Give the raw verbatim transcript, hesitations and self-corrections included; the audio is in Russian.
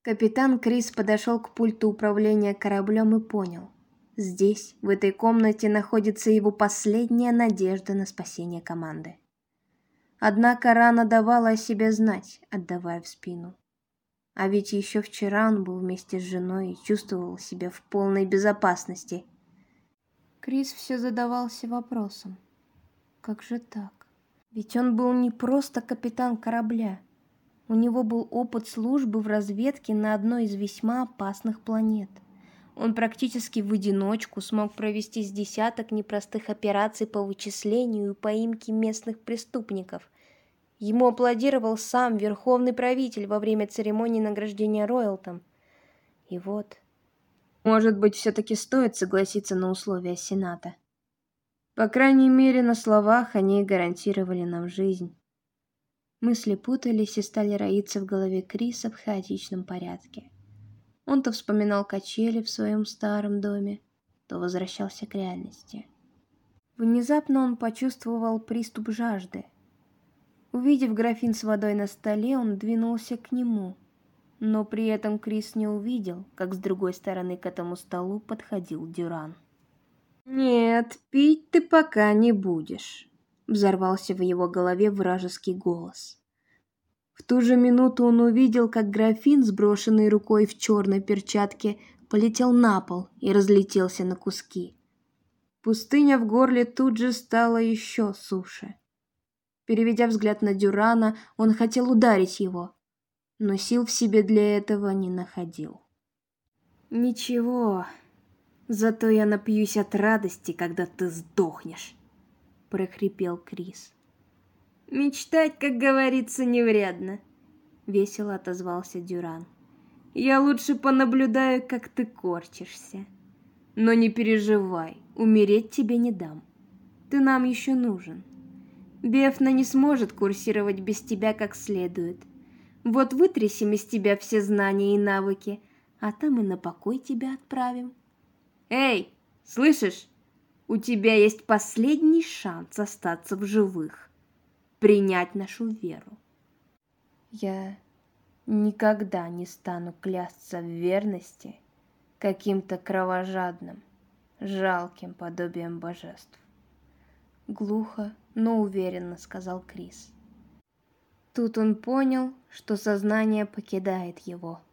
Капитан Крис подошел к пульту управления кораблем и понял. Здесь, в этой комнате, находится его последняя надежда на спасение команды. Однако рана давала о себе знать, отдавая в спину. А ведь еще вчера он был вместе с женой и чувствовал себя в полной безопасности. Крис все задавался вопросом. Как же так? Ведь он был не просто капитан корабля. У него был опыт службы в разведке на одной из весьма опасных планет. Он практически в одиночку смог провести с десяток непростых операций по вычислению и поимке местных преступников. Ему аплодировал сам верховный правитель во время церемонии награждения Роялтом. И вот, может быть, все-таки стоит согласиться на условия Сената. По крайней мере, на словах они гарантировали нам жизнь. Мысли путались и стали роиться в голове Криса в хаотичном порядке. Он то вспоминал качели в своем старом доме, то возвращался к реальности. Внезапно он почувствовал приступ жажды. Увидев графин с водой на столе, он двинулся к нему, но при этом Крис не увидел, как с другой стороны к этому столу подходил Дюран. «Нет, пить ты пока не будешь», — взорвался в его голове вражеский голос. В ту же минуту он увидел, как графин, сброшенный рукой в черной перчатке, полетел на пол и разлетелся на куски. Пустыня в горле тут же стала еще суше. Переведя взгляд на Дюрана, он хотел ударить его, но сил в себе для этого не находил. «Ничего, зато я напьюсь от радости, когда ты сдохнешь», — прохрипел Крис. «Мечтать, как говорится, не вредно», — весело отозвался Дюран. «Я лучше понаблюдаю, как ты корчишься. Но не переживай, умереть тебе не дам. Ты нам еще нужен. Бефна не сможет курсировать без тебя как следует. Вот вытрясем из тебя все знания и навыки, а там и на покой тебя отправим. Эй, слышишь? У тебя есть последний шанс остаться в живых. Принять нашу веру. Я никогда не стану клясться в верности каким-то кровожадным, жалким подобием божеств. Глухо, но уверенно сказал Крис. Тут он понял, что сознание покидает его.